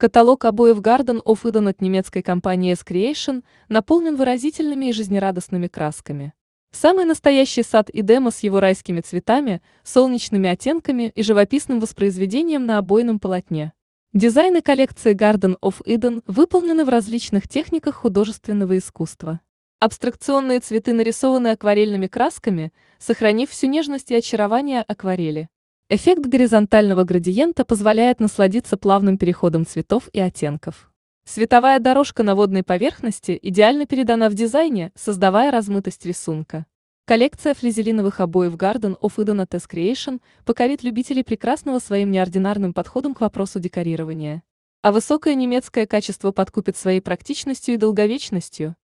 Каталог обоев Garden of Eden от немецкой компании S-Creation наполнен выразительными и жизнерадостными красками. Самый настоящий сад Эдема с его райскими цветами, солнечными оттенками и живописным воспроизведением на обойном полотне. Дизайны коллекции Garden of Eden выполнены в различных техниках художественного искусства. Абстракционные цветы нарисованы акварельными красками, сохранив всю нежность и очарование акварели. Эффект горизонтального градиента позволяет насладиться плавным переходом цветов и оттенков. Световая дорожка на водной поверхности идеально передана в дизайне, создавая размытость рисунка. Коллекция флизелиновых обоев Garden of Eden от S-Creation покорит любителей прекрасного своим неординарным подходом к вопросу декорирования. А высокое немецкое качество подкупит своей практичностью и долговечностью.